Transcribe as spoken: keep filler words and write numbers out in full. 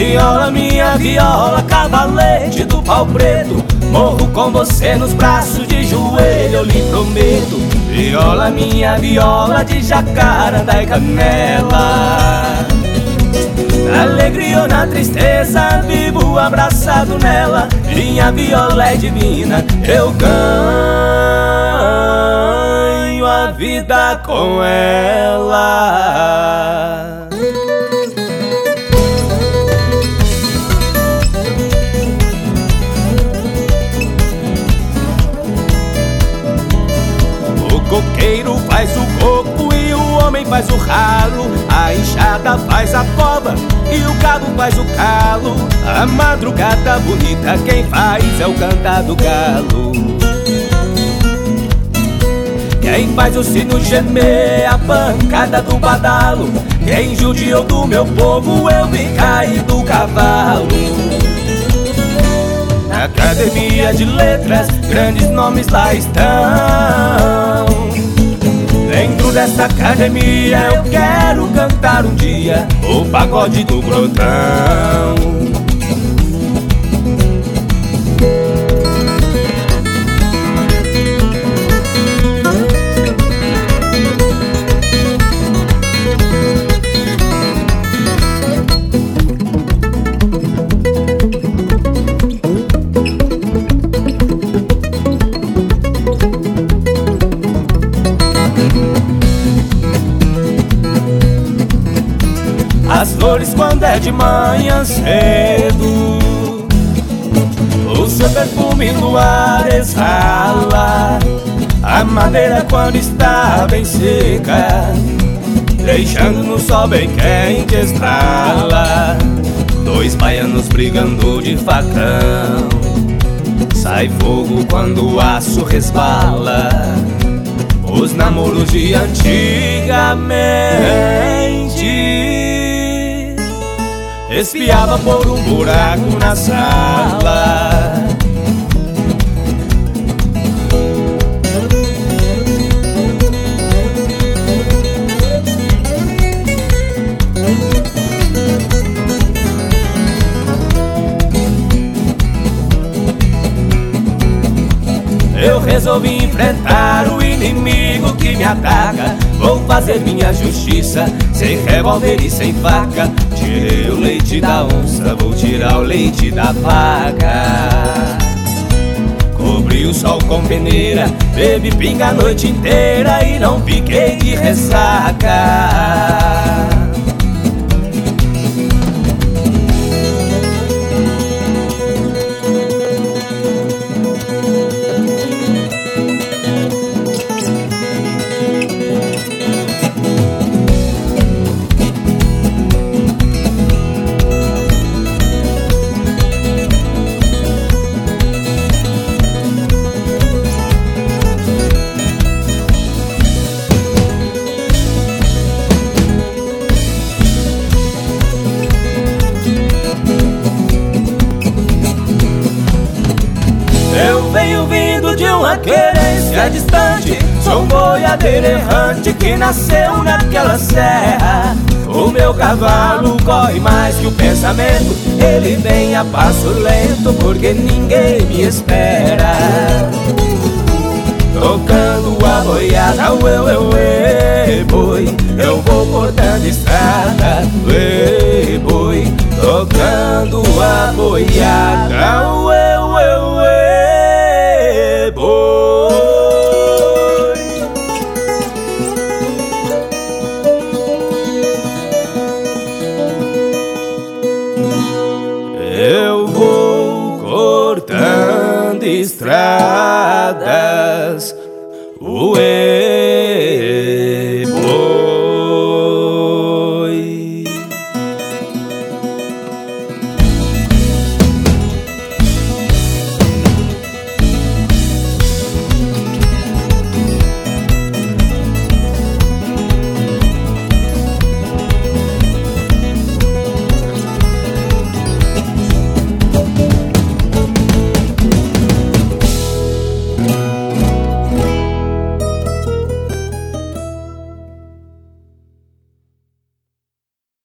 Viola, minha viola, cavalete do pau preto, morro com você nos braços, de joelho eu lhe prometo. Viola, minha viola de jacarandá e canela, na alegria ou na tristeza, vivo abraçado nela. Minha viola é divina, eu ganho a vida com ela. O coqueiro faz o coco e o homem faz o ralo, a enxada faz a cova e o cabo faz o calo. A madrugada bonita quem faz é o cantar do galo. Quem faz o sino gemer, a pancada do badalo. Quem judiou do meu povo, eu vi cair do cavalo. Na academia de letras, grandes nomes lá estão. Dentro dessa academia eu quero cantar um dia o pagode do Grotão. As flores quando é de manhã cedo, o seu perfume no ar exala. A madeira quando está bem seca, deixando no sol bem quente estrala. Dois baianos brigando de facão, sai fogo quando o aço resbala. Os namoros de antigamente, espiava por um buraco na sala. Eu resolvi enfrentar o inimigo que me ataca. Vou fazer minha justiça, sem revólver e sem faca. Tirei o leite da onça, vou tirar o leite da vaca. Cobri o sol com peneira, bebi pinga a noite inteira e não fiquei de ressaca. Eu venho vindo de uma querência distante, sou um boiadeiro errante que nasceu naquela serra. O meu cavalo corre mais que o pensamento, ele vem a passo lento porque ninguém me espera. Tocando a boiada, ué, ué, ué, boi, eu vou cortando estrada, ué, boi, tocando a boiada, ué, ué, ué, boi. Eu vou cortando estradas, ué, boi.